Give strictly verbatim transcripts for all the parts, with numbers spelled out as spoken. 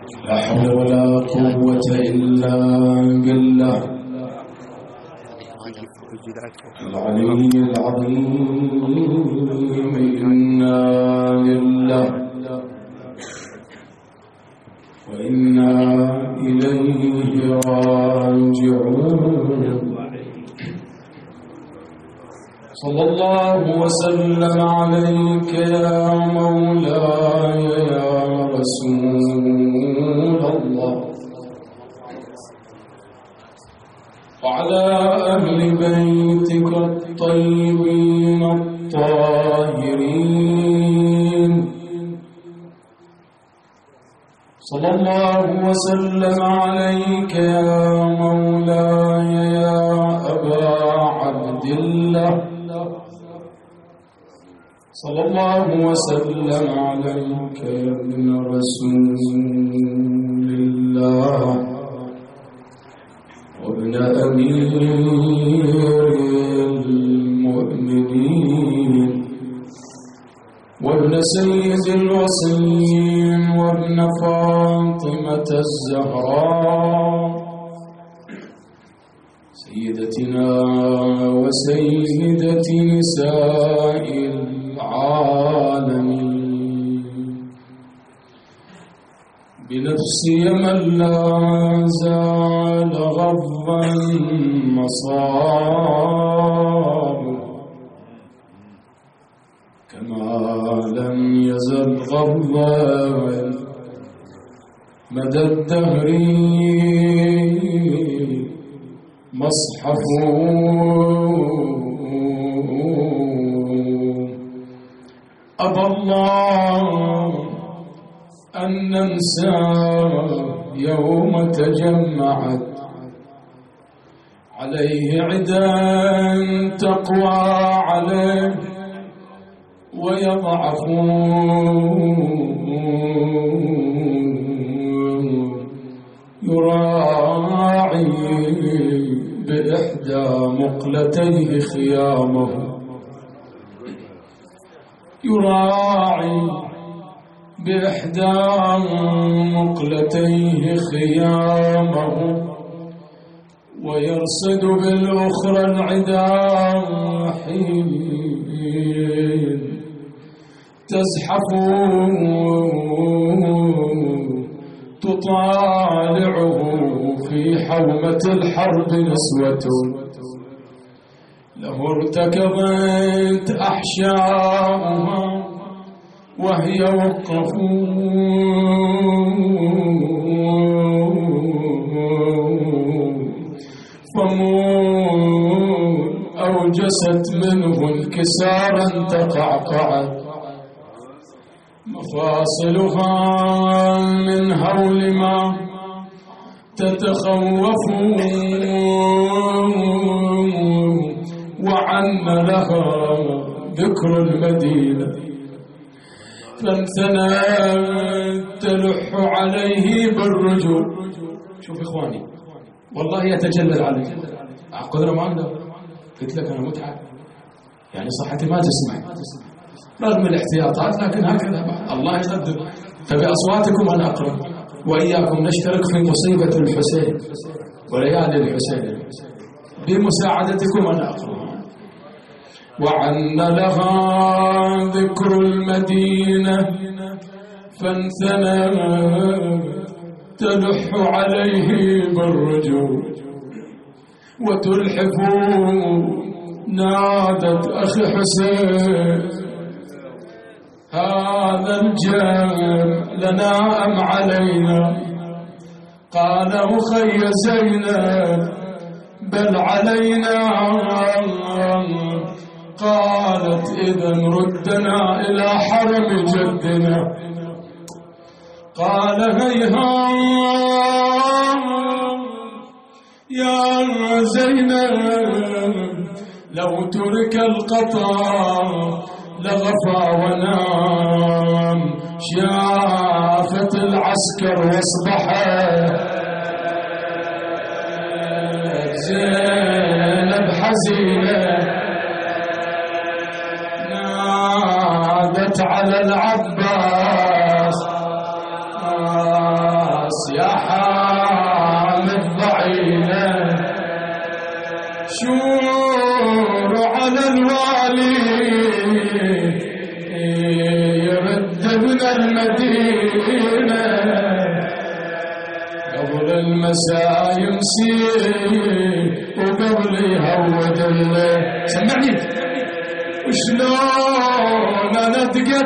لا حول ولا قوة إلا بالله العلي العظيم. إنا لله وإنا إليه راجعون. صلى الله وسلم عليك يا مولاي يا رسول الله وعلى أهل بيتك الطيبين الطاهرين. صلى الله وسلم عليك يا مولاي يا أبا عبد الله. صلى الله وسلم عليك يا ابن رسول الله وابن أمير المؤمنين وابن سيد الوصيين وابن فاطمة الزهراء سيدتنا وسيدة نساء العالمين. بنفسي من لا زال غضا مصاب كما لم يزل غضا مدى الدهر مصحف. أبى الله أن ننسى يوم تجمعت عليه عدا تقوى عليه ويضعف يراعي بإحدى مقلتيه خيامه يراعي بإحدى مقلتيه خيامه ويرصد بالأخرى العدا حين تزحف تطالعه في حومة الحرب نسوة له ارتكضت أحشاؤها وهي وقف فمون أوجست منه انكسارا تقعقعت مفاصلها من هول ما تتخوف وعن لها ذكر المدينة فانثنت تلح عليه بالرجوع. شوف إخواني والله يتجلل علي قدر ما عنده. قلت لك أنا متعب يعني صحتي ما تسمع رغم الاحتياطات لكن هكذا الله يقدر. فبأصواتكم أنا أقرأ وإياكم نشترك في مصيبة الحسين وليالي الحسين بمساعدتكم أنا أقرأ. وعن لها ذكر المدينة فانثنى تلح عليه بالرجوع وتلحف نادت أخي حسين هذا الجمع لنا أم علينا؟ قال أخي زينب بل علينا. قالت إذن ردنا إلى حرم جدنا. قال هيهات يا زينب لو ترك القطار لغفى ونام. شافت العسكر واصبحت زينب حزينة نادت على العباس الوالي يرد من المدينة قبل المساء يمسي وقبل يهود الليل. سمعني وشلون انا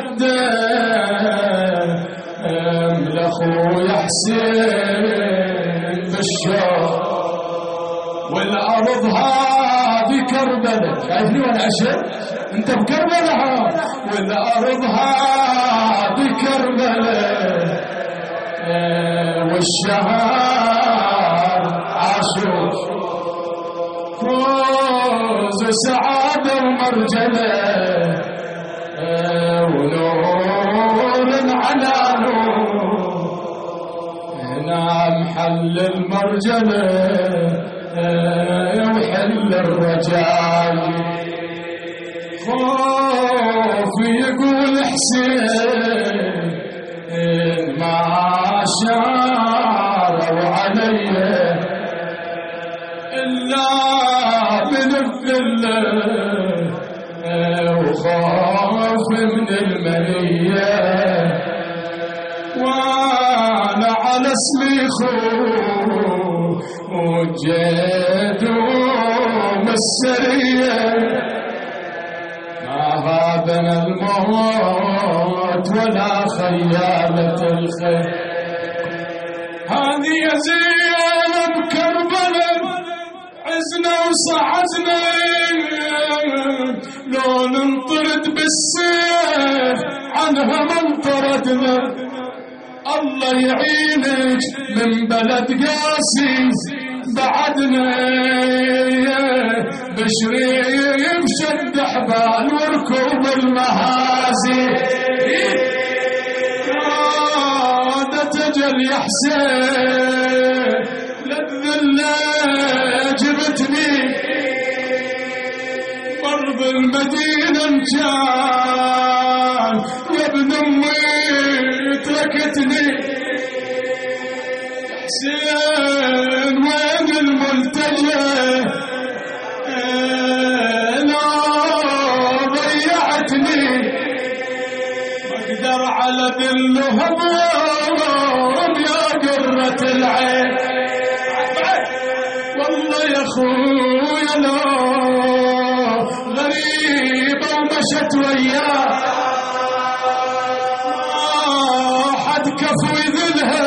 اتقدم لاخويا حسين بالشوق والارض هذه كربلاء. شايفني وانا اشهد انت بكربلاء والارض هذه كربلاء والشهر عاشور فوز وسعادة ومرجلة ونور على نور هنا محل المرجلة وحل الرجال. خوف يقول حسين ما شاروا علي إلا من الذلة وخاف من المنية وانا على اسمي خوف وجيت ومسرية ما غابنا الموت ولا خيالة الخير. هذه يا زينب كربلاء عزنا وصعدنا لو ننطرد بالسيف عنها ما انطردنا. الله يعينك من بلد قاسي بعدنا بشري بشد حبال وركوب المهازي. تجل يا حسين للذلة جبتني برض المدينة كان يا ابن امي تركتني. حسين وين الملتجى لا ضيعتني ما اقدر على ذلها العين. والله يا اخويا لو غريبة ومشت وياه حد كفو يذلها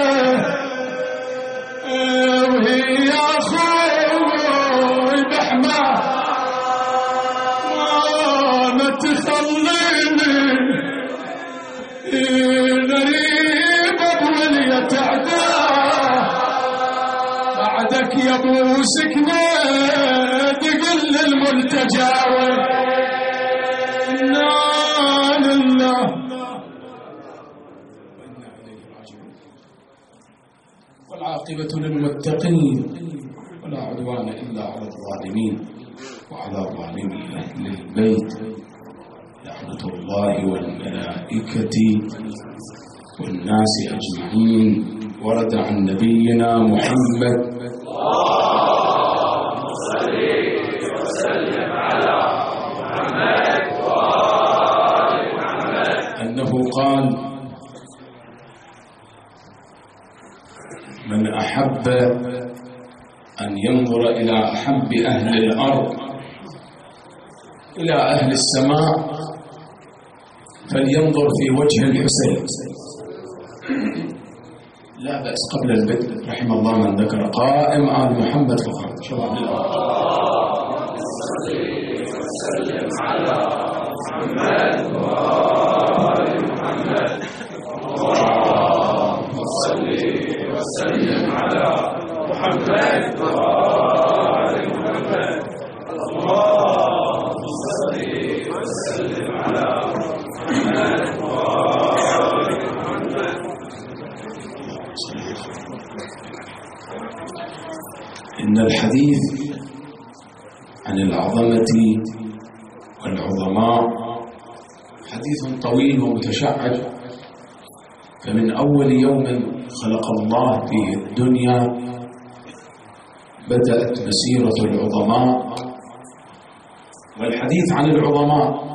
وهي يا اخوي بحماه وانا تخليني غريبة بولية تعداه بعدك يا ابو سكنة تقل الملتجاور. إنا لله وإنا إليه راجعون. والعاقبة للمتقين ولا عدوان إلا على الظالمين وعلى ظالمي أهل البيت رحمة الله والملائكة والناس أجمعين. ورد عن نبينا محمد اللهم صل وسلم على محمد وآل محمد أنه قال من أحب أن ينظر إلى أحب أهل الأرض إلى أهل السماء فلينظر في وجه الحسين. لا بأس قبل البدء رحم الله من ذكر قائم آل محمد فقط. شباب اللهم صل وسلم على محمد وآل محمد. اللهم صل وسلم على محمد وآل محمد. اللهم صل وسلم على محمد وآل محمد. إن الحديث عن العظمة والعظماء حديث طويل ومتشعب. فمن أول يوم خلق الله في الدنيا بدأت مسيرة العظماء والحديث عن العظماء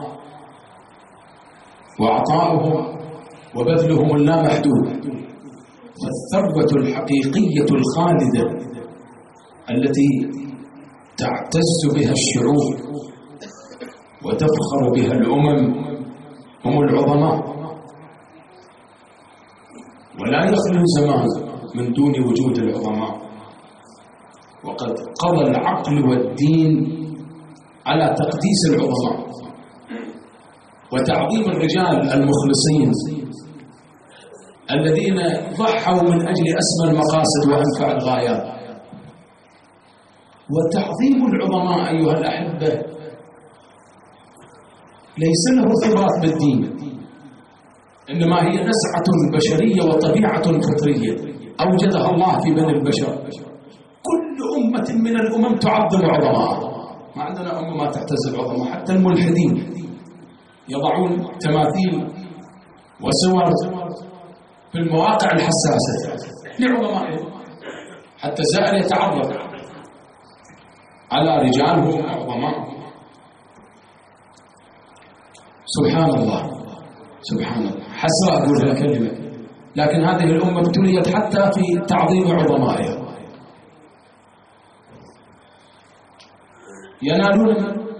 وعطاؤهم وبذلهم اللامحدود، فالثروة الحقيقية الخالدة التي تعتز بها الشعوب وتفخر بها الأمم هم العظماء. ولا يخلو زمان من دون وجود العظماء، وقد قضى العقل والدين على تقديس العظماء وتعظيم الرجال المخلصين الذين ضحوا من أجل أسمى المقاصد وأنفع الغايات. وتعظيم العظماء أيها الأحبة ليس له ارتباط بالدين، إنما هي نزعة بشرية وطبيعة فطرية أوجدها الله في بني البشر. كل أمة من الأمم تعظم عظماء، ما عندنا أمة ما تعتز العظماء. حتى الملحدين يضعون تماثيل وصور في المواقع الحساسة لعظمائهم، حتى زائر يتعرف على رجالهم وعظمائهم. سبحان الله سبحان الله، حسرة أقول هالكلمة، لكن هذه الأمة ابتليت حتى في تعظيم عظمائها. ينالون،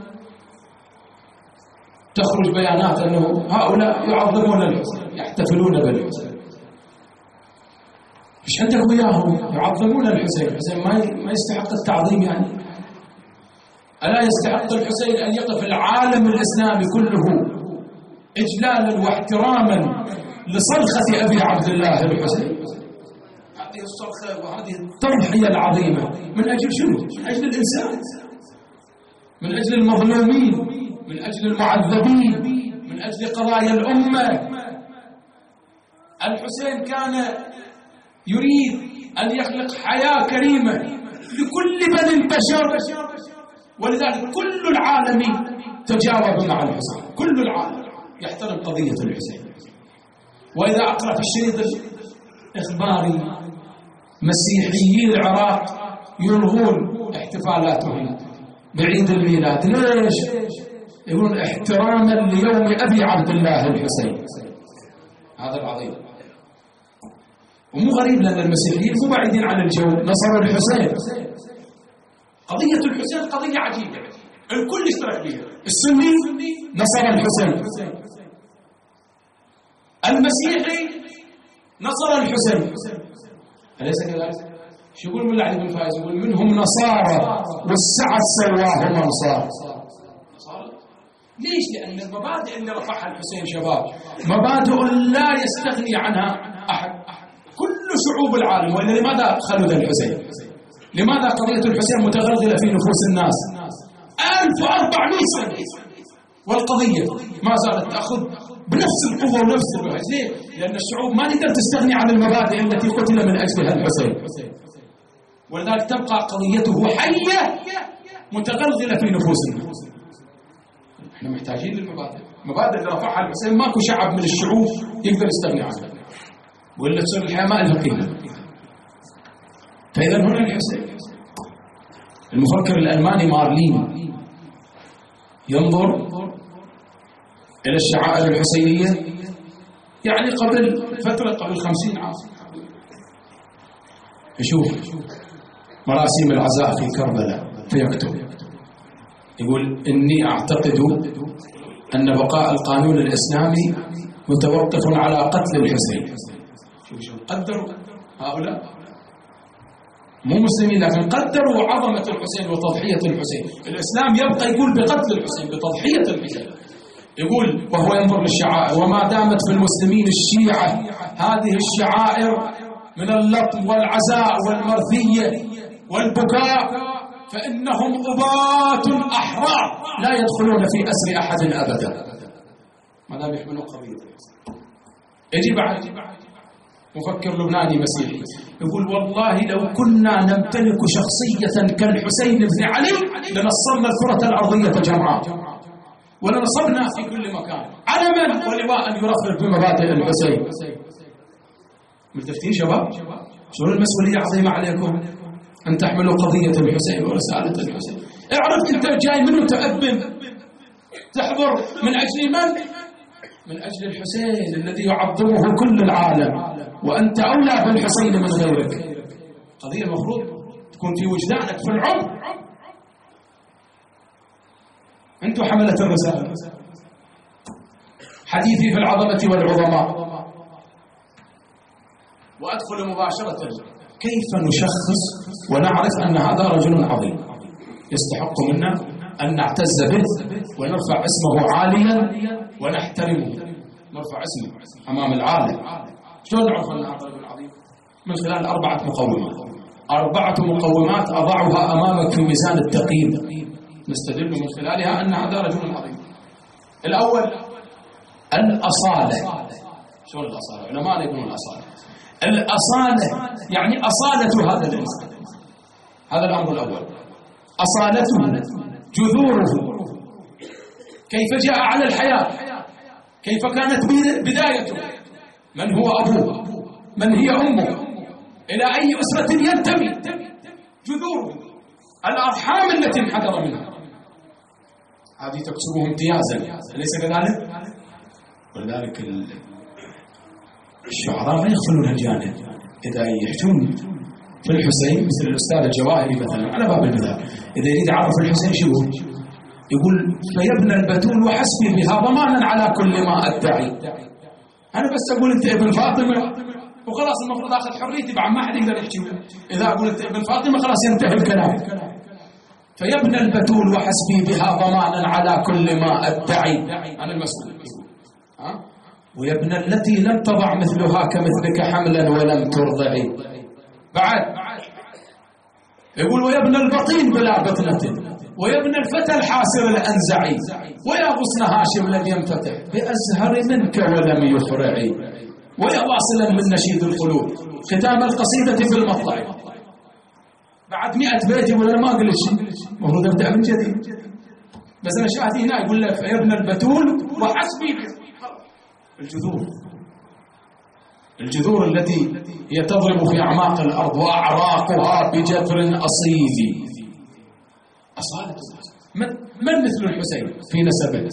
تخرج بيانات أنه هؤلاء يعظمون الحسين، يحتفلون بالحسين. إيش عندك وياهم؟ يعظمون الحسين. الحسين ما ما يستحق التعظيم يعني؟ ألا يستحق الحسين أن يقف العالم الإسلامي كله إجلالا واحتراما لصرخة أبي عبد الله الحسين؟ هذه الصرخة وهذه التضحية العظيمة من أجل شنو؟ من أجل الإنسان، من أجل المظلومين، من أجل المعذبين، من أجل قضايا الأمة. الحسين كان يريد أن يخلق حياة كريمة لكل بني البشر، ولذلك كل العالم تجاوب مع الحسين، كل العالم يحترم قضية الحسين. وإذا أقرأ في الشريط الإخباري مسيحيي العراق يلغون احتفالاتهم بعيد الميلاد. ليش؟ يقولون احتراما ليوم أبي عبد الله الحسين. هذا العظيم. ومو غريب لأن المسيحيين مو بعيدين عن الجو، نصروا الحسين. قضية الحسين قضية عجيبة، الكل اشترك بها. السني نصر الحسين، المسيحي نصر الحسين، أليس كذلك؟ شو يقول ملا علي بن فايز؟ يقول منهم نصارى والسعد سواهم أنصار. ليش؟ لأن المبادئ اللي رفعها الحسين شباب مبادئ لا يستغني عنها أحد، كل شعوب العالم. وإلا لماذا خلد الحسين؟ لماذا قضية الحسين متغلغلة في نفوس الناس ألف وأربعمائة سنة والقضية ما زالت تأخذ بنفس القوة ونفس الوهج؟ ليه؟ لأن الشعوب ما تقدر تستغني عن المبادئ التي قتل من أجلها الحسين، ولذلك تبقى قضيته حية متغلغلة في نفوس الناس. احنا محتاجين للمبادئ، المبادئ اللي رفعها الحسين ماكو شعب من الشعوب يقدر يستغني عنها، وإلا تصير الحياة ما لها قيمة. فإذا هنا الحسين. المفكر الألماني مارلين ينظر إلى الشعائر الحسينية يعني قبل فترة، قبل خمسين عام، يشوف مراسم العزاء في كربلاء فيكتب، يقول إني أعتقد أن بقاء القانون الإسلامي متوقف على قتل الحسين. شوف شو قدروا هؤلاء مو مسلمين، لكن قدروا عظمة الحسين وتضحية الحسين. الإسلام يبقى يقول بقتل الحسين، بتضحية الحسين. يقول وهو ينظر للشعائر، وما دامت في المسلمين الشيعة هذه الشعائر من اللطم والعزاء والمرثية والبكاء فإنهم أباة أحرار لا يدخلون في أسر أحد أبدا، ما دام يحملون قضية. يجي بعد مفكر لبناني مسيحي يقول والله لو كنا نمتلك شخصية كالحسين بن علي لنصرنا الكرة الأرضية جمعاء ولنصبنا في كل مكان علما ولواء يرفرف بمبادئ الحسين. ملتفتين شباب؟ شو المسؤولية عظيمة عليكم أن تحملوا قضية الحسين ورسالة الحسين. اعرف أنت جاي منه تأبن تحضر من أجل من؟ من أجل الحسين الذي يعظمه كل العالم، وأنت أولى بالحسين من غيرك. قضية المفروض تكون في وجدانك في العمر. أنتم حملة الرسالة. حديثي في العظمة والعظماء، وأدخل مباشرة كيف نشخص ونعرف أن هذا رجل عظيم يستحق منا أن نعتز به ونرفع اسمه عاليا ونحترمه، نرفع اسمه أمام العالم. شلون نعرف أن هذا رجل عظيم؟ من خلال أربعة مقومات. أربعة مقومات أضعها أمامك في ميزان التقييم نستدل من خلالها أن هذا رجل عظيم. الأول الأصالة. شلون الأصالة؟ علماء يقولون الأصالة. الأصالة يعني أصالة هذا الإنسان، هذا الأمر الأول. أصالته، جذوره، كيف جاء على الحياة، كيف كانت بدايته، من هو أبوه، من هي أمه، إلى أي أسرة ينتمي، جذوره، الأرحام التي انحدر منها، هذه تكسبه امتيازا، أليس كذلك؟ ولذلك الشعراء ما يغفلون الجانب. إذا يحجون في الحسين مثل الأستاذ الجواهري مثلا على باب المثال، إذا يريد يعرف الحسين شو يقول؟ فيبنى البتول وحسبي بها ضمانا على كل ما أدعي. أنا بس أقول أنت ابن فاطمة وخلاص المفروض أخذ حريتي، بعد ما حد يقدر يحكي. إذا أقول أنت ابن فاطمة خلاص ينتهي الكلام. فيبنى البتول وحسبي بها ضمانا على كل ما أدعي، أنا المسؤول. ها؟ ويبنى التي لم تضع مثلها كمثلك حملا ولم ترضعي. بعد يقول ويبنى البطين بلا بطنة، ويبنى الفتى الحاسر الأنزعي، ويا غصن هاشم لم ينفتح بأزهر منك ولم يفرعي، ويا واصلا من نشيد القلوب ختام القصيدة في المطلع. بعد مئة بيت يقول أنا ما قلت شيء، المفروض أبدأ من جديد. بس أنا شاهد هنا يقول لك فيبنى البتول وحسبي الجذور، الجذور التي هي تضرب في أعماق الأرض وأعراقها بجذر أصيل. أصالة من, من مثل الحسين في نسبه؟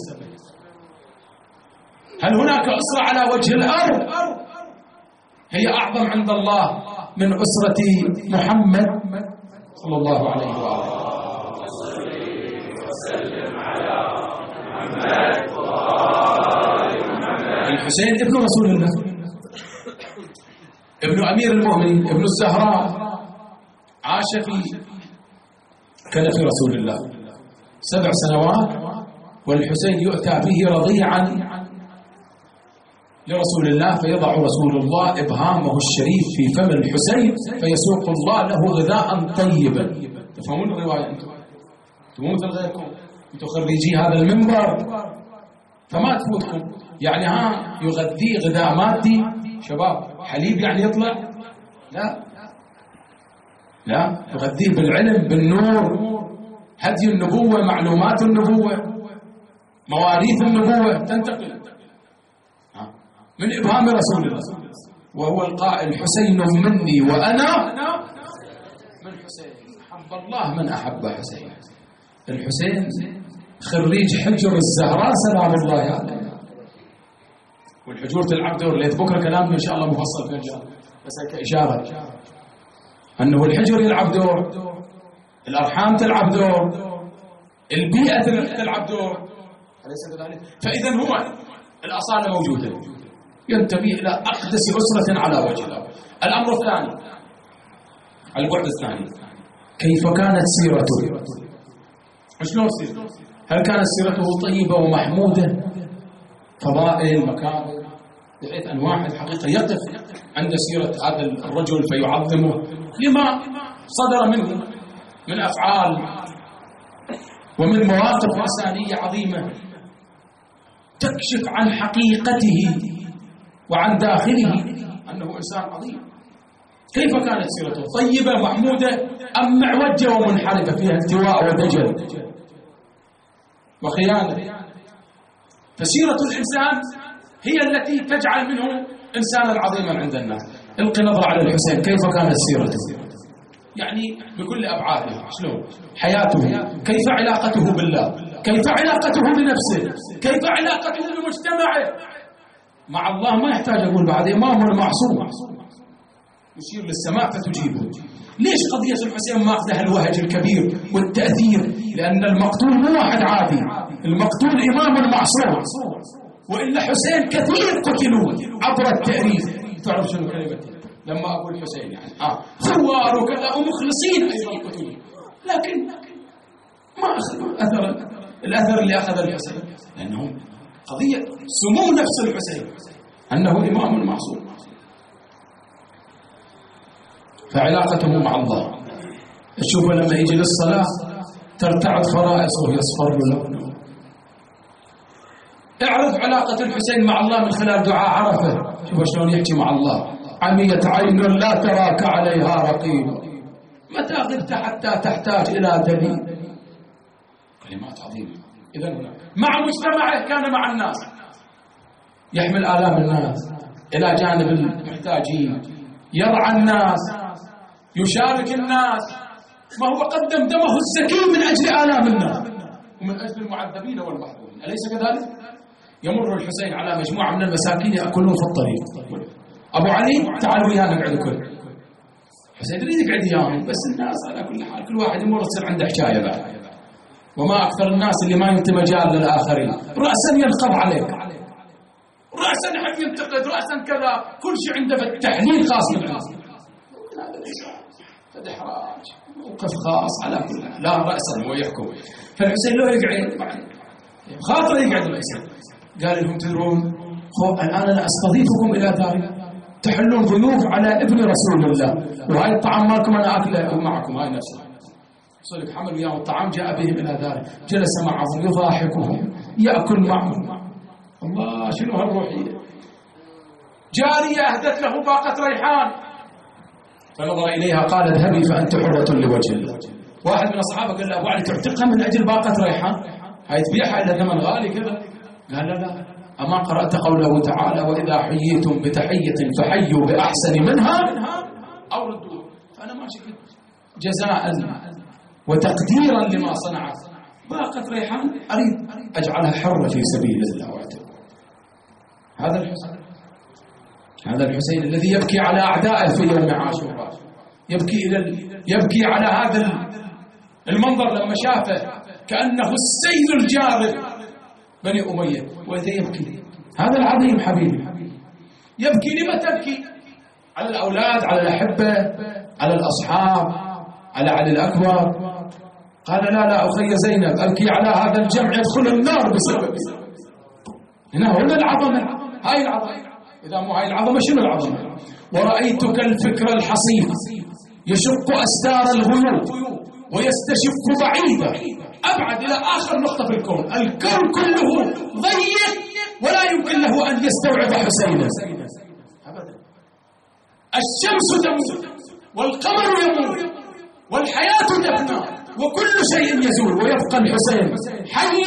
هل هناك أسرة على وجه الأرض هي أعظم عند الله من أسرة محمد صلى الله عليه وآله وسلم على محمد؟ الحسين ابن رسول الله، ابن أمير المؤمنين، ابن الزهراء، عاش في كنف رسول الله سبع سنوات، والحسين يؤتى به رضيعا لرسول الله، فيضع رسول الله إبهامه الشريف في فم الحسين فيسوق الله له غذاء طيبا. تفهمون الرواية أنتم؟ مو مثل غيركم، أنتم خريجي هذا المنبر فما تفوتكم. يعني ها يغذي غذاء مادي شباب، حليب يعني يطلع؟ لا لا، يغذيه بالعلم، بالنور، هدي النبوة، معلومات النبوة، مواريث النبوة تنتقل من إبهام رسول الله. وهو القائل حسين مني وأنا من حسين، أحب الله من أحب حسين. الحسين خريج حجر الزهراء سلام الله عليه، والحجور تلعب دور. ليت بكره كلامنا ان شاء الله مفصل في الجار، بس كإشارة انه الحجر يلعب دور، الارحام تلعب دور، البيئه تلعب دور، أليس كذلك؟ فاذا هو الاصاله موجوده، ينتمي الى اقدس اسره على وجه الارض. الامر الثاني، البعد الثاني، كيف كانت سيرته؟ شلون سيرته؟ هل كانت سيرته طيبه ومحموده؟ فضائل، مكارم، بحيث أن واحد حقيقة يقف عند سيرة هذا الرجل فيعظمه لما صدر منه من أفعال ومن مواقف إنسانية عظيمة تكشف عن حقيقته وعن داخله أنه إنسان عظيم. كيف كانت سيرته؟ طيبة محمودة أم معوجة ومنحرفة فيها التواء ودجل وخيانة؟ فسيرة الإنسان هي التي تجعل منه إنسانا عظيما عند الناس. القي نظرة على الحسين، كيف كانت سيرته؟ يعني بكل أبعادها. شلون حياته، كيف علاقته بالله، كيف علاقته بنفسه، كيف علاقته بمجتمعه مع الله. ما يحتاج أقول بعد إمام المعصوم يشير للسماء فتجيبه. ليش قضية الحسين ماخذها الوهج الكبير والتأثير؟ لأن المقتول مو واحد عادي، المقتول إمام المعصوم، وإلا حسين كثير قتلوا عبر التاريخ. تعرف شنو كلمتي لما أقول حسين؟ يعني آه ثوار وكذا ومخلصين أيضا قتلوا، لكن ما أخذوا أثر الأثر اللي أخذ الحسين، لأنهم قضية سمو نفس الحسين أنه إمام المعصوم. فعلاقته مع الله، تشوفه لما يجي للصلاة ترتعد فرائصه يصفر لونه. اعرف علاقة الحسين مع الله من خلال دعاء عرفة. شوف شلون يحكي مع الله: عميت عين لا تراك عليها رقيب، متى غبت حتى تحتاج إلى دليل. كلمات عظيمة. إذن مع مجتمعه كان مع الناس، يحمل آلام الناس إلى جانب المحتاجين، يرعى الناس، يشارك الناس. ما هو قدم دمه الزكي من أجل آلام الناس ومن أجل المعذبين والمحرومين، أليس كذلك؟ يمر الحسين على مجموعة من المساكين يأكلون في الطريق. أبو علي تعال ويانا نقعد كل. حسين يريد يقعد وياهم، بس الناس على كل حال كل واحد يمر تصير عنده حكاية بعد. وما أكثر الناس اللي ما ينتهي مجال للآخرين، رأسا ينقض عليك، رأسا يحب ينتقد، رأسا كذا، كل شيء عنده في التحليل خاص بالناس. هذا ليس هذا إحراج، موقف خاص على كل حال، لا رأسا هو يحكم. فالحسين له يقعد خاطر يقعد الحسين. قال لهم: تدرون الآن أنا أستضيفكم إلى داري، تحلون ضيوف على ابن رسول الله، وهاي الطعام مالكم أنا أكله معكم. هاي نفسه صدق حمل وياه الطعام، جاء بهم إلى داره، جلس معهم يضاحكهم، يأكل معهم. الله شنو هالروحية. جارية أهدت له باقة ريحان فنظر إليها قال: اذهبي فأنت حرة لوجه الله. واحد من أصحابه قال له: أبو علي تعتقها من أجل باقة ريحان؟ هاي تبيعها إلى ثمن غالي كذا؟ قال: لا لا، أما قرأت قوله تعالى: وإذا حييتم بتحية فحيوا بأحسن منها أو ردوها. فأنا ما شكت جزاء وتقديرا لما صنعت باقة ريحان أريد أجعلها حرة في سبيل الله وأعتقد. هذا الحسين، هذا الحسين الذي يبكي على أعدائه في يوم عاشوراء، يبكي إلى يبكي على هذا المنظر لما شافه كأنه السيل الجارف بني أمية، وإذا يبكي هذا العظيم حبيبي. يبكي لما تبكي؟ على الأولاد، على الأحبة، على الأصحاب، على علي الأكبر. قال: لا لا أخي زينب، أبكي على هذا الجمع يدخل النار بسبب. هنا هنا العظمة، هاي العظمة. إذا مو هاي العظمة شنو العظمة؟ ورأيتك الفكر الحصيف يشق أستار الغيوب ويستشف بعيدا أبعد إلى آخر نقطة في الكون. الكون كله ضيق ولا يمكن له أن يستوعب حسينا أبدا. الشمس تموت والقمر يموت والحياة تفنى وكل شيء يزول، ويبقى الحسين حي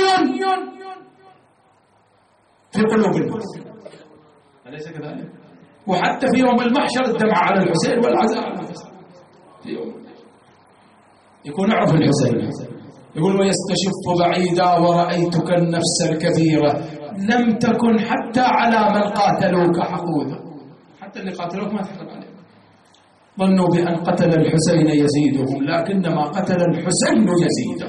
في قلوب الناس، أليس كذلك؟ وحتى في يوم المحشر الدمعة على الحسين والعزاء على الحسين. في يوم يكون يعرف الحسين، يقول: ويستشف بعيدا ورأيتك النفس الكثيرة لم تكن حتى على من قاتلوك حقودا. حتى اللي قاتلوك ما تحرق عليهم. ظنوا بأن قتل الحسين يزيدهم، لكنما قتل الحسين يزيده.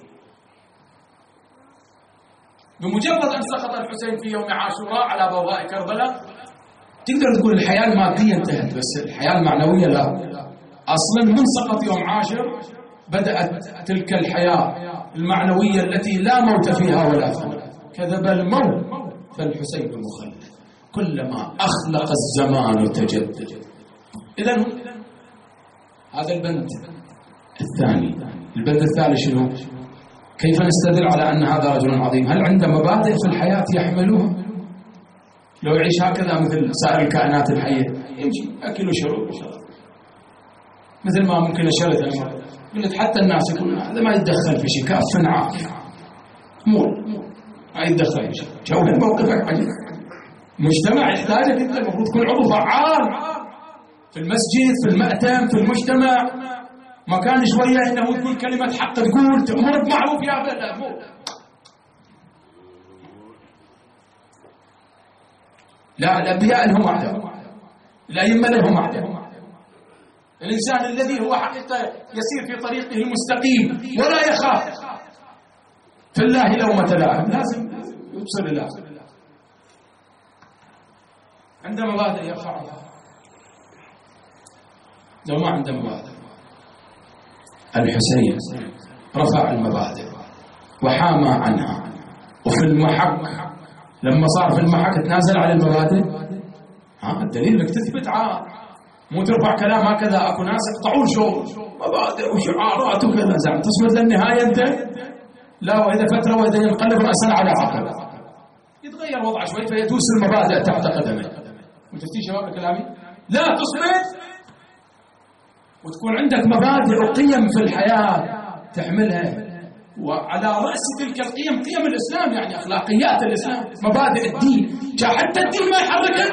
بمجرد أن سقط الحسين في يوم عاشوراء على بوابة كربلاء تقدر تقول الحياة المادية انتهت، بس الحياة المعنوية لا. أصلا من سقط يوم عاشر بدأت تلك الحياة المعنوية التي لا موت فيها ولا فناء. كذب الموت فالحسين مخلد، كلما أخلق الزمان تجدد. إذن هذا البند الثاني. البند الثالث شنو؟ كيف نستدل على أن هذا رجل عظيم؟ هل عنده مبادئ في الحياة يحملوها؟ لو يعيش هكذا مثل سائر الكائنات الحية، يمشي أكل وشرب وشرب مثل ما ممكن أشرت المرة. قلت حتى الناس يقولون هذا ما يتدخل في شيء، كاف عافية مو ما يتدخل في شيء. جوهر موقفك عجيب. مجتمع يحتاجك أنت، المفروض تكون عضو فعال في المسجد، في المأتم، في المجتمع. ما كان شوية إنه تقول كلمة حق، تقول تأمر بمعروف يا بلا مو. لا، الأنبياء لهم عهد، الأئمة لهم عهد. الإنسان الذي هو حقيقة يسير في طريقه المستقيم ولا يخاف في الله لومة لائم لازم يبصر الله. عنده مبادئ يرفعها، لو ما عنده مبادئ. الحسين رفع المبادئ وحامى عنها، وفي المحك لما صار في المحك تنازل على المبادئ. ها الدليل انك تثبت عار، مو ترفع كلام هكذا. اكو ناس يقطعون شغل مبادئ وشعارات وكذا، زعم تصمد للنهايه انت؟ لا، واذا فتره واذا ينقلب راسا على عقب، يتغير وضعه شوي فيدوس المبادئ تحت قدمه. وتفتي شباب كلامي؟ لا، تصمد وتكون عندك مبادئ وقيم في الحياه تحملها، وعلى رأس تلك القيم قيم الإسلام، يعني أخلاقيات الإسلام، مبادئ الدين. حتى الدين ما يحركك.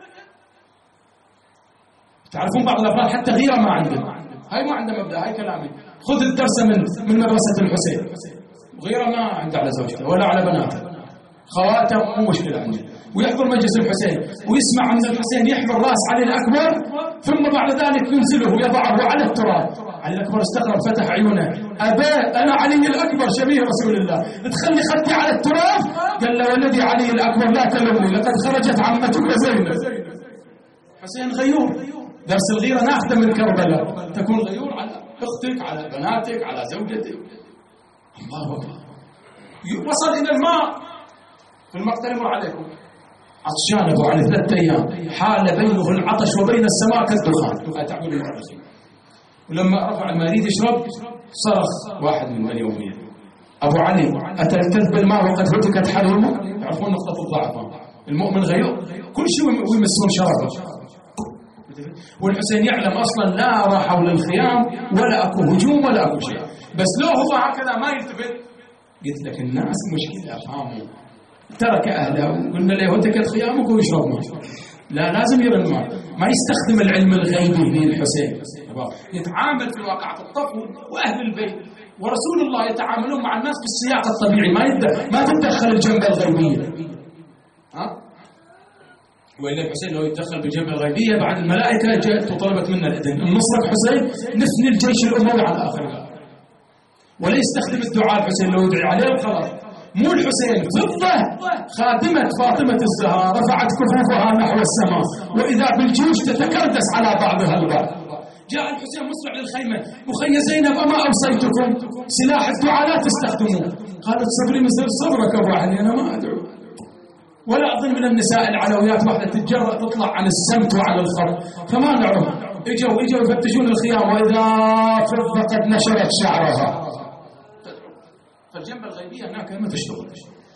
تعرفون بعض الأفراد حتى غيرة ما عندهم، هاي ما عنده مبدأ. هاي كلامي، خذ الدرس من من مدرسة الحسين. غيرة ما عنده على زوجته ولا على بناته، خواته مو مشكلة عنده. ويحضر مجلس الحسين ويسمع عن الحسين، يحضر راس علي الأكبر، ثم بعد ذلك ينزله ويضعه على التراب. علي الأكبر استغرب، فتح عيونه، أبا أنا علي الأكبر شبيه رسول الله، تخلي خدي على التراب؟ قال له والذي علي الأكبر لا تلومني، لقد خرجت عمتك زينب. حسين غيور، درس الغيرة ناخذه من كربلاء، تكون غيور على أختك، على بناتك، على زوجتك. الله أكبر. وصل إلى الماء في المقتل، مر عليكم عطشان أبو علي ثلاثة أيام، حال بينه العطش وبين السماء كالدخان. تعبوا لي، ولما رفع الماء يريد يشرب صرخ واحد من بني أمية: أبو علي أتلتذ بالماء وقد هتكت حرمه؟ يعرفون نقطة الضعف، المؤمن غيور كل شيء ويمسون شرفه. والحسين يعلم أصلا لا راحوا للخيام ولا أكو هجوم ولا أكو شيء، بس لو هو هكذا ما يلتفت. قلت لك الناس مشكلة، فهموا، ترك أهله وقلنا له هتكت خيامك ويشرب ماء. لا، لازم يرن ماء. ما يستخدم العلم الغيبي للحسين، يتعامل في واقعة الطف وأهل البيت ورسول الله يتعاملون مع الناس بالسياق الطبيعي، ما يبدأ ما تتدخل الجنبة الغيبية. ها؟ وإلا الحسين لو يتدخل بالجنبة الغيبية بعد الملائكة جاءت وطلبت منا الإذن النصرة حسين، نفني الجيش الأموي على آخره. ولا يستخدم الدعاء الحسين لو يدعي عليه خلاص. مو الحسين، فضة خادمة فاطمة الزهراء رفعت كفوفها نحو السماء، وإذا بالجيوش تتكردس على بعضها البعض. جاء الحسين مسرع للخيمة: أخي زينب أما أوصيتكم سلاح الدعاء لا تستخدموه؟ قالت: صبري مثل صبرك أبو علي، أنا ما أدعو. ولا أظن من النساء العلويات واحدة تتجرأ تطلع عن السمت وعن الخط، فما نعرف. إجوا إجوا يفتشون الخيام، وإذا فضة قد نشرت شعرها. فالجنبة الغيبية هناك ما تشتغل.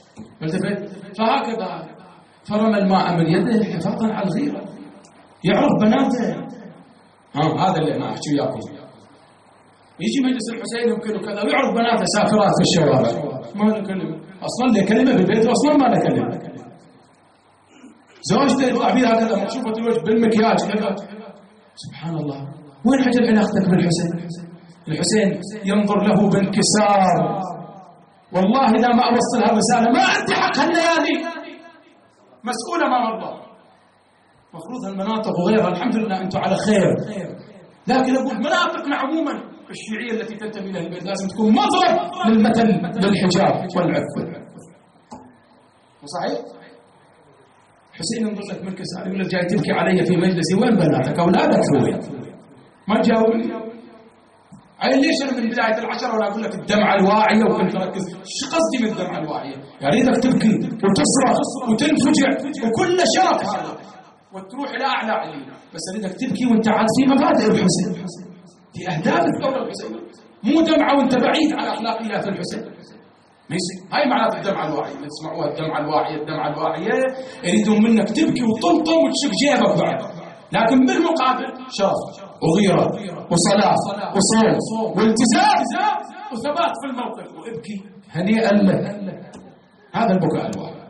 فهكذا فرمى الماء من يده حفاظا على الغيرة. يعرف بناته. ها هذا اللي أنا أحكي وياكم. يجي مجلس الحسين يمكن وكذا، ويعرف بناته سافرات في الشوارع، ما له كلمة أصلا، له كلمة بالبيت أصلا ما له كلمة. زوجته يطلع فيها هكذا مكشوفة الوجه بالمكياج كذا. سبحان الله، وين حجر علاقتك بالحسين؟ الحسين ينظر له بانكسار. والله إذا ما أوصل هالرسالة ما عندي حق هالليالي، مسؤولة ما الله. مفروض هالمناطق وغيرها الحمد لله أنتم على خير، لكن أقول مناطقنا عموما الشيعية التي تنتمي إلى البيت لازم تكون مضرب للمثل للحجاب والعفة. وصحيح؟ حسين ينظر لك من كسار، يقول لك جاي تبكي علي في مجلسي، وين بناتك؟ أولادك وين؟ ما تجاوبني. أي ليش أنا من بداية العشرة ولا أقول لك الدمعة الواعية وكنت ركز؟ شو قصدي من الدمعة الواعية؟ يا ريتك تبكي وتصرخ وتنفجع وكل شرف هذا وتروح إلى أعلى علي، بس أريدك تبكي وأنت عاد في مبادئ الحسين، في أهداف الثورة الحسين، مو دمعة وأنت بعيد عن أخلاقيات الحسين. هاي معنات الدمعة الواعية، تسمعوها الدمعة الواعية الدمعة الواعية، يريدون منك تبكي وتنطم وتشق جيبك بعد، لكن بالمقابل شرف وغيرة وصلاة وصوم والتزام وثبات في الموقف وابكي هنيئا لك. هذا البكاء الواعي.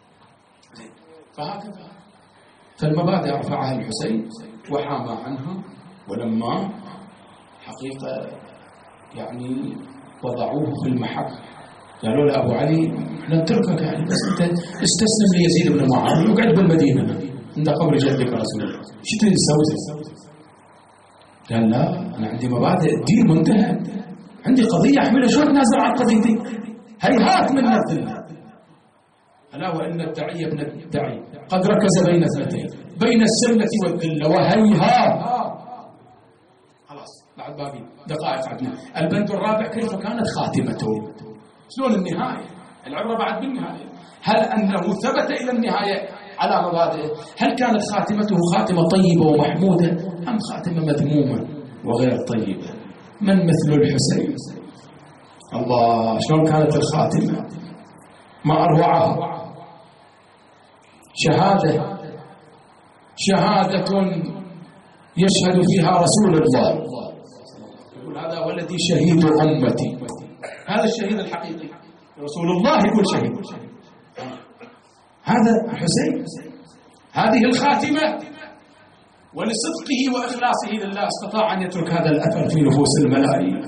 فهكذا فالمبادئ رفعها الحسين وحامى عنها، ولما حقيقة يعني وضعوه في المحك، قالوا له أبو علي احنا نتركك يعني بس أنت استسلم ليزيد بن معاوية وقعد بالمدينة عند قبر جدك رسول الله، شو تريد تسوي؟ قال لا أنا عندي مبادئ، الدين منتهى، عندي قضية أحملها، شو أتنازل عن قضيتي؟ هيهات من الذلة. ألا وإن الداعي ابن الداعي قد ركز بين اثنتين، بين السنة والذلة، وهيهات. خلاص بعد باقي دقائق عندنا. البند الرابع كيف كانت خاتمته؟ شلون النهاية؟ العبرة بعد بالنهاية. هل أنه ثبت إلى النهاية على مبادئه؟ هل كانت خاتمته خاتمة طيبة ومحمودة أم خاتمة مذمومة وغير طيبة؟ من مثل الحسين؟ الله، شلون كانت الخاتمة؟ ما أروعها. شهادة شهادة يشهد فيها رسول الله، يقول هذا ولدي شهيد أمتي، هذا الشهيد الحقيقي رسول الله يقول شهيد، هذا الحسين. هذه الخاتمة، ولصدقه وإخلاصه لله استطاع أن يترك هذا الأثر في نفوس الملائكة.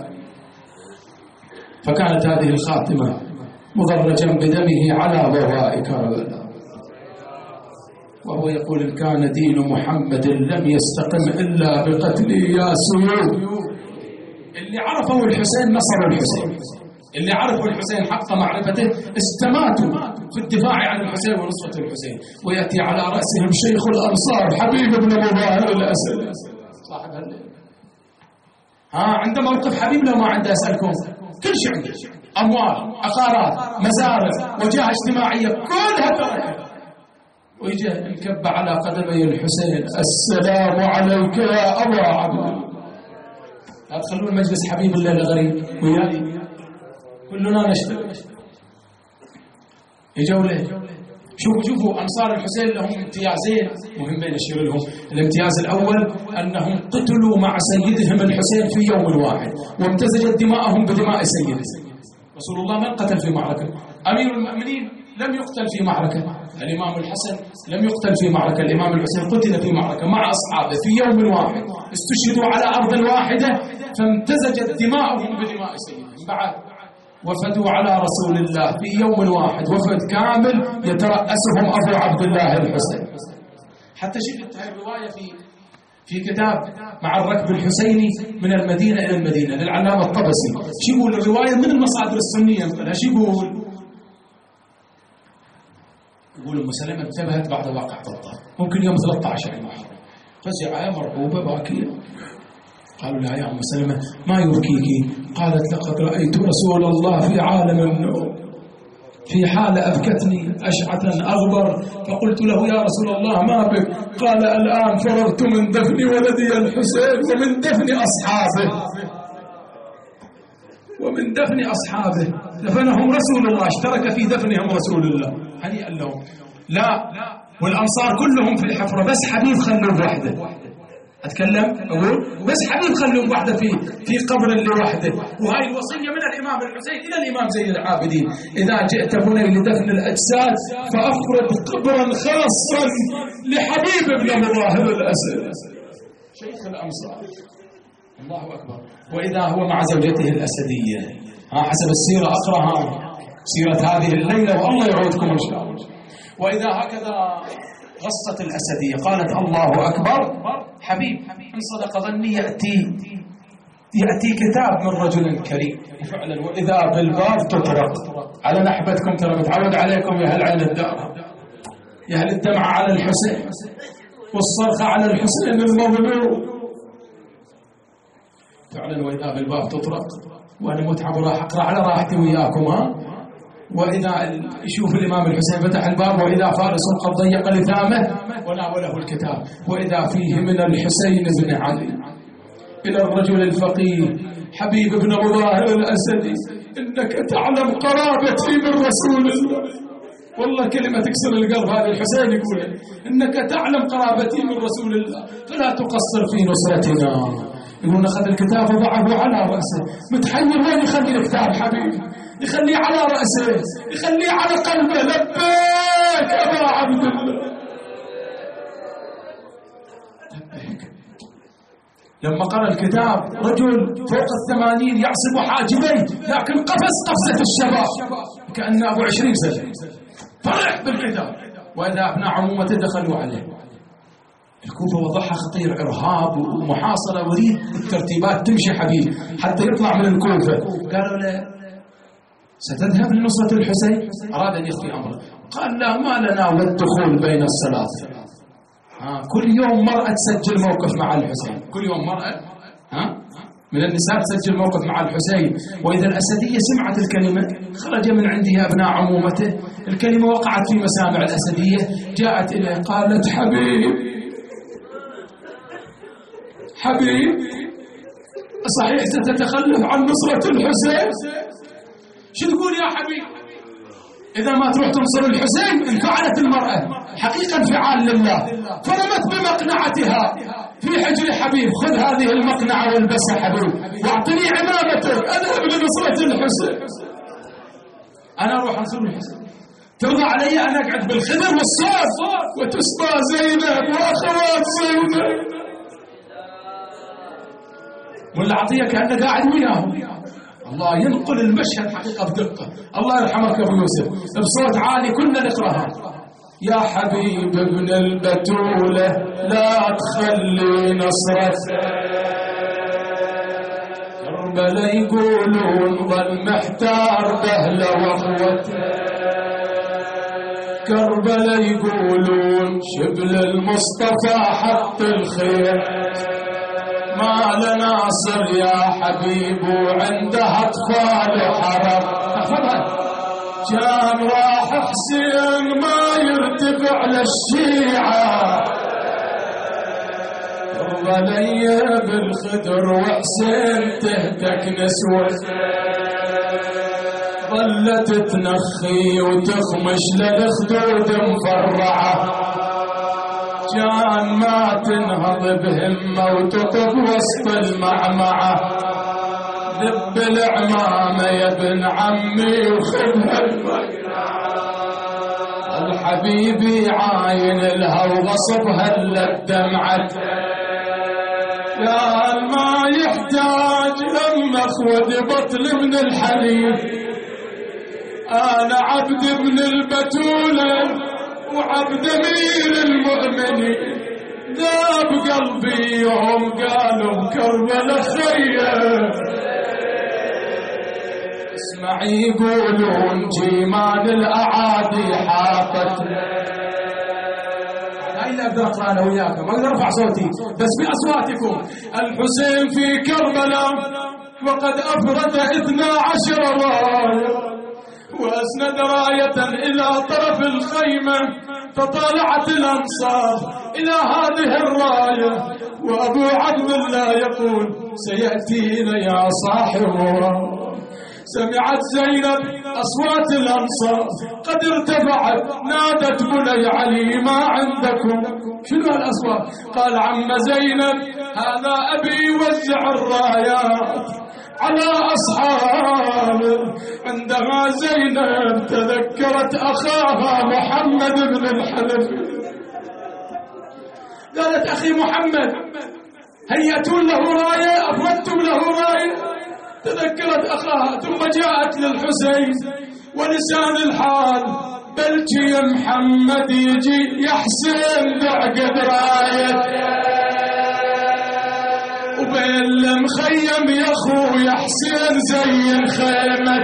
فكانت هذه الخاتمة مضرجا بدمه على ضواء كربلاء، وهو يقول إن كان دين محمد لم يستقم إلا بقتلي يا سيوف. اللي عرفوا الحسين نصروا الحسين، اللي عرفوا الحسين حق معرفته استماتوا في الدفاع عن الحسين ونصرة الحسين. ويأتي على رأسهم شيخ الأنصار حبيب بن مظاهر الأسد صاحب هالليل. ها عنده موقف حبيب لو ما عنده أسألكم؟ كل شيء عنده، أموال، عقارات، مزارع، وجاهة اجتماعية، كلها تركها ويجي انكب على قدمي الحسين السلام عليك يا أبا عبد الله. لا تخلون مجلس حبيب الله الغريب وياي، كلنا نشتغل. يجوا له شوفوا شوفوا أنصار الحسين لهم امتيازين مهمين أشير لهم. الامتياز الأول أنهم قتلوا مع سيدهم الحسين في يوم واحد، وامتزجت دماءهم بدماء سيده. رسول الله من قتل في معركة، أمير المؤمنين لم يقتل في معركة، الإمام الحسن لم يقتل في معركة، الإمام الحسين قتل في معركة مع أصحابه في يوم واحد، استشهدوا على أرض واحدة، فامتزجت دماءهم بدماء سيدهم. بعد وفدوا على رسول الله في يوم واحد، وفد كامل يترأسهم أبو عبد الله الحسين. حتى شفت هذه الرواية في في كتاب مع الركب الحسيني من المدينة إلى المدينة للعلامة الطبسي. شو يقول الرواية من المصادر السنية مثلا؟ شو يقول؟ يقول أم سلمة انتبهت بعد واقع ضبط، ممكن يوم ثلاثة عشر محرم، فزعة مرعوبة باكية. قالوا لها يا أم سلمة ما يبكيك؟ قالت لقد رأيت رسول الله في عالم النوم في حال أبكتني أشعثا أغبر، فقلت له يا رسول الله ما بك؟ قال الآن فرغت من دفن ولدي الحسين ومن دفن أصحابه ومن دفن أصحابه دفنهم رسول الله، اشترك في دفنهم رسول الله، هنيئا لهم. لا، والأنصار كلهم في الحفرة، بس حبيب خلوه وحده. أتكلم أقول بس حبيب خلوه وحده في في قبر لوحده. وهاي الوصية من الإمام الحسين إلى الإمام زين العابدين: إذا جئت بني لدفن الأجساد فأفرد قبرا خاصا لحبيب بن مظاهر الأسد شيخ الأنصار. الله أكبر. وإذا هو مع زوجته الأسدية، ها حسب السيرة أقرأها سيرة هذه الليلة والله يعودكم إن شاء الله. وإذا هكذا غصت الأسدية قالت الله أكبر حبيب إن صدق ظني يأتي يأتي كتاب من رجل كريم. وفعلا وإذا بالباب تطرق على نحبتكم، ترى متعود عليكم يا هل عين الدار، يا هل الدمعة على الحسين والصرخة على الحسين المظلوم. فعلا وإذا بالباب تطرق، وأنا متعب وراح أقرأ على راحتي وياكم. ها وإذا يشوف الإمام الحسين فتح الباب وإذا فارس قد ضيق لثامه وناوله الكتاب، وإذا فيه من الحسين بن علي إلى الرجل الفقيه حبيب بن مظاهر الأسدي: إنك تعلم قرابتي من رسول الله. والله كلمة تكسر القلب. هذا الحسين يقول إنك تعلم قرابتي من رسول الله فلا تقصر في نصرتنا. يقول أخذ الكتاب وضعه على رأسه، متحير وين يخلي الكتاب حبيبي؟ يخليه على رأسه، يخليه على قلبه. لبيك أبا عبد الله، لبيك. لما قرأ الكتاب رجل فوق الثمانين يعصب حاجبيه، لكن قفز قفزة الشباب كأنه أبو عشرين سنة، فرح بالكتاب. وإذا أبناء عمومته دخلوا عليه. الكوفة وضعها خطير، إرهاب ومحاصرة، وريد الترتيبات تمشي حبيب حتى يطلع من الكوفة. قالوا له ستذهب لنصرة الحسين؟ أراد أن يخفي أمره. قال لا، ما لنا والدخول بين الثلاث. ها كل يوم مرأة تسجل موقف مع الحسين، كل يوم مرأة ها من النساء تسجل موقف مع الحسين. وإذا الأسدية سمعت الكلمة خرج من عندها أبناء عمومته، الكلمة وقعت في مسامع الأسدية، جاءت إليه قالت حبيب حبيب صحيح ستتخلف عن نصرة الحسين؟ شو تقول يا حبيب؟ إذا ما تروح تنصر الحسين. انفعلت المرأة حقيقة انفعال لله، فرمت بمقنعتها في حجر حبيب. خذ هذه المقنعة والبسها حبيب، واعطني عمامتك، أذهب لنصرة الحسين، أنا أروح أنصر الحسين. ترضى علي أن أقعد بالخدر والصوت وتسقى زينب وأخوات زينب؟ ولا عطية كأنه قاعد وياهم. الله ينقل المشهد حقيقة بدقة. الله يرحمك أبو يوسف، بصوت عالي كنا نقرأها. يا حبيب ابن البتولة لا تخلي نصرة كربلاء، يقولون ظل محتار بأهله وأخوته. كربلاء يقولون شبل المصطفى حط الخير، ما لناصر يا حبيب وعنده أطفال حرب. كان راح حسين ما يرتفع للشيعة، ظلي بالخدر وحسين تهتك نسوة، ظلت تنخي وتخمش للخدود مفرعة. كان ما تنهض بهمة وتطب وسط المعمعة، ذب العمامة يا ابن عمي وخذها المقنعة. الحبيبي عاين لها وغصبها للدمعة، يا ما يحتاج لمخ ودبطل من الحليب. أنا عبد ابن البتولة وعبد أمير المؤمنين، ذاب قلبي يوم قالوا كربلاء خير. اسمعي يقولون جيمان الأعادي حاطت، لا إلا أقدر أقرأ أنا وياكم، ما أقدر أرفع صوتي بس بأصواتكم. الحسين في كربلاء وقد أفرد اثنا عشر راية، وأسند راية إلى طرف الخيمة، فطالعت الأنصار إلى هذه الراية، وأبو عبد الله يقول سيأتينا يا صاحب. سمعت زينب أصوات الأنصار قد ارتفعت، نادت بني علي ما عندكم؟ شنو الأصوات؟ قال عم زينب هذا أبي يوزع الرايات على أصحابه. عندما زينب تذكرت أخاها محمد بن الحنفي، قالت أخي محمد هيأتون له راية، أفردتم له راية؟ تذكرت أخاها، ثم جاءت للحسين ولسان الحال بلكي يا محمد يجي يا حسين بعقد راية، وبين المخيم يا اخو يا حسين زي الخيمة.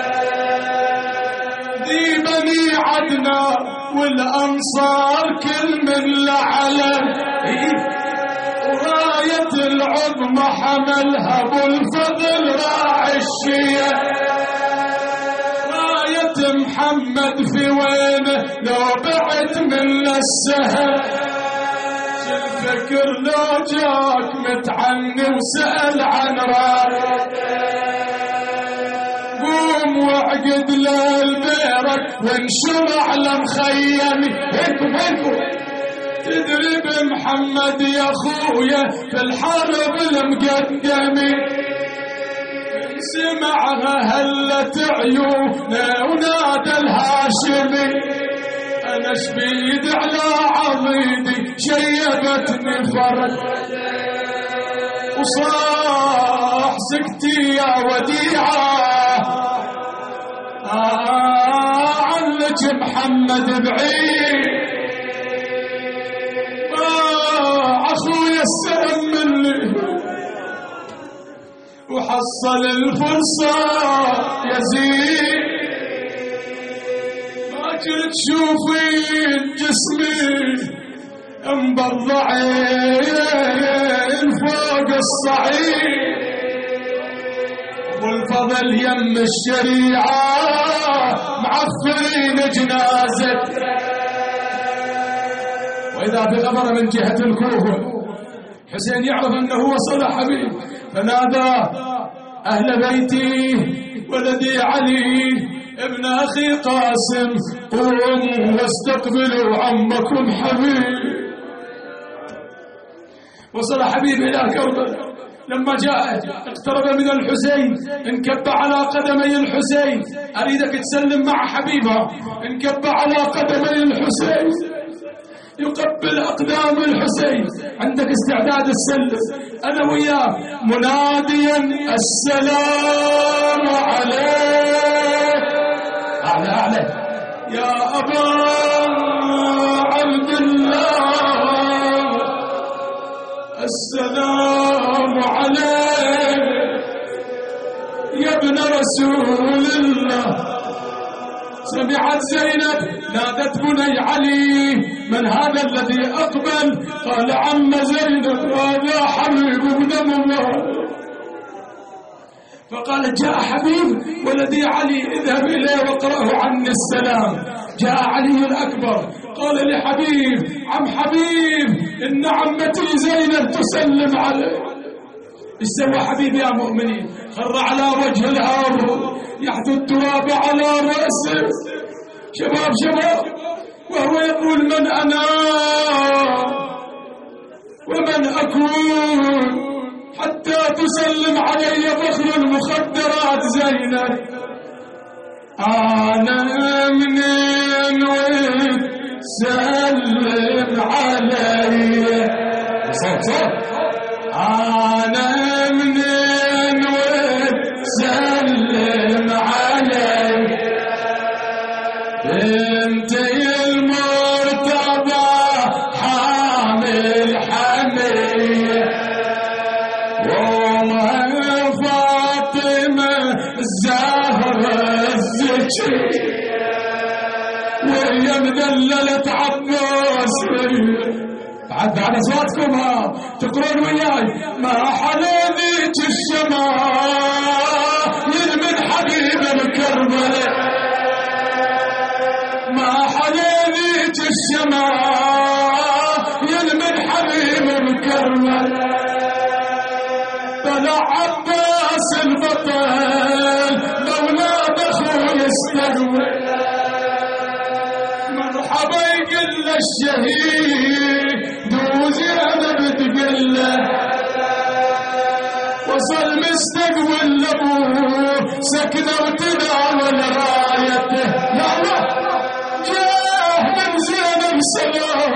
ذي بني عدنا والأنصار كل من لعلم، وراية العظمى حملها ابو الفضل راعي الشيعة. راية محمد في وينه لو بعد من السهل، الفكر لو جاك متعني وسأل عن رايته. قوم واعقد للبيرك وانشر على مخيمي. هيكم هيكم تدري بمحمد يا خويا في الحرب المقدمة، سمعها هلت عيونه ونادى الهاشمي. أنا شبيد على عضيدي شيبتني فرد، وصاح سكتي يا وديعة آه عنك محمد بعيد آه أخويا السلام مني وحصل الفرصة يزيد ما كنت تشوفين جسمي مبضعين فوق الصعيد والفضل يم الشريعة معفرين جنازة. وإذا بخبر من جهة الكوفة حسين يعرف أنه وصل حبيب فنادى أهل بيتي ولدي علي ابن أخي قاسم قوموا واستقبلوا عمكم حبيب. وصل حبيب إلى كربلاء لما جاء اقترب من الحسين انكب على قدمي الحسين أريدك تسلم مع حبيبها انكب على قدمي الحسين يقبل أقدام الحسين عندك استعداد السلم أنا وياه مناديا السلام عليك أعلى أعلى يا أبا عبد الله السلام عليك يا ابن رسول الله. سمعت زينب نادت بني علي من هذا الذي أقبل قال عم زينب هذا حبيب بن الله. فقالت جاء حبيب ولدي علي اذهب إليه واقرأه عني السلام. جاء علي الأكبر قال لحبيب عم حبيب إن عمتي زينب تسلم عليه. ايش سوى حبيب يا مؤمنين؟ خر على وجه الأرض يحث التراب على رأسه. شباب شباب وهو يقول من أنا ومن أكون حتى تسلم علي فخر المخدرات زينب. أنا منين وتسلم علي صوت صوت أنا منين وتسلم علي انت المرتضى حامل حمية وما فاطمة الزهرة الزكية وهي مذللة عباس. بعد على صوتكم ها تقرون وياي ما حليت الشمال من حبيب الكربلاء ما حليت الشمال من حبيب الكربلاء. طلع عباس البطل مولاد اخوي يستقبل مرحبا يقل الشهيد وزينب تقل له وصل مستقبل لابوه سكنه وتداول رايته. لا لا جاه من زينب سلام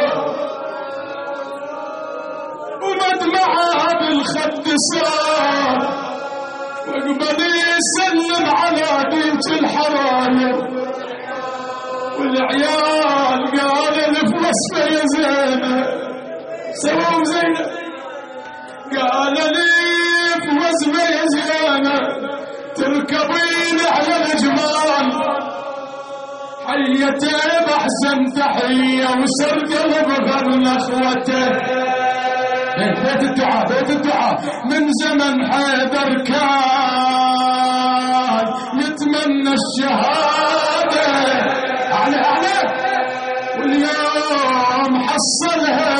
ومد معاه بالخد صار وقبل يسلم على بنت الحراير والعيال قال لف وصفه يا زينب سووا زينب قال لي في وصفه يا زينب تركبين على الجمال حيته بأحسن تحيه وسرد البغر لاخوته. بيت الدعاء بيت الدعاء من زمن حيدر كان يتمنى الشهاده على على واليوم حصلها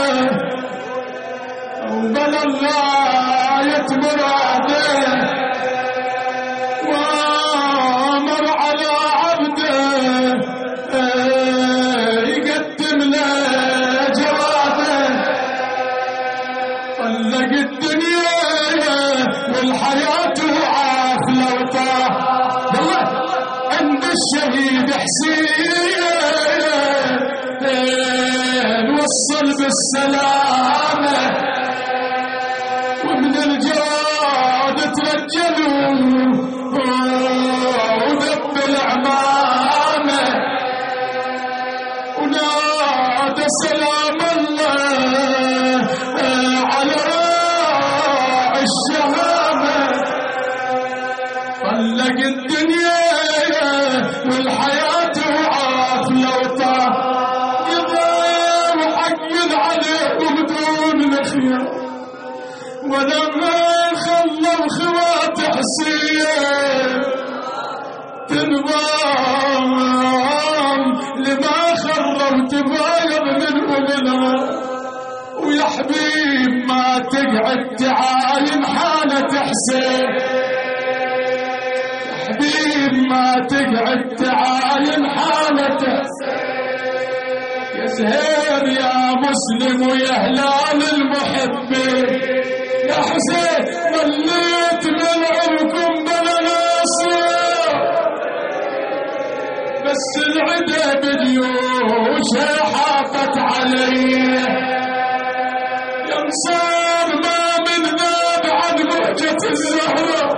وبل الله يتمراده وامر على عبده يقدم له جواده. طلق الدنيا والحياة عاف لو طاح والله عند الشهيد حسين وصل بالسلامة ومن الجو باقي الدنيا والحياة وعاف لو طاح يضيع وحق عليه بدون الخير ولما خلوا خوات حسين تنضام لما خروا تبايض منهم الغر ويا حبيب ما تقعد تعاين حالة حسين يا حبيب ما تقعد تعاين حالة حسين يا زهير يا مسلم ويا هلال المحبين يا حسين ظليت من عمكم بلا ناصر بس العدا باليوش حاطت عليه يا انصار ما من ذاب عن مهجة الزهرة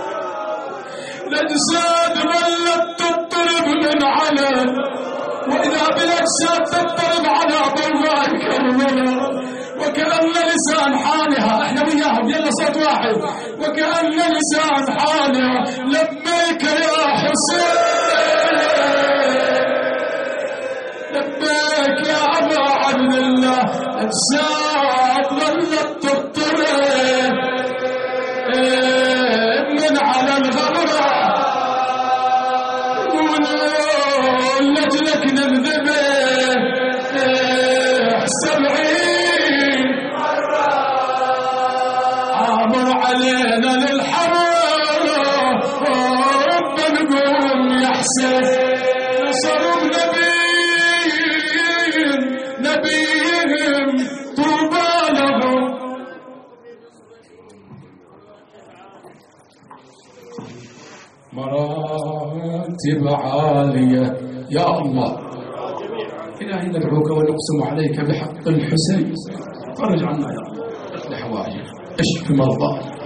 الاجساد ظلت تضطرب من على واذا بالاجساد تضطرب على ضوء كربلاء وكأن لسان حالها احنا وياهم يلا صوت واحد وكأن لسان حالها لبيك يا حسين لبيك يا ابا عبد الله اجساد ظلت تضطرب من على الغبره يقولون لجلك ننذبه سبعين عامر علينا للحرارة ربنا نقوم يا حسين نصروا نبيهم نبيهم طوبى لهم مراتب عالية يا الله إلهي ندعوك ونقسم عليك بحق الحسين فرج عنا يا الله اصلح حوائجنا اشف مرضانا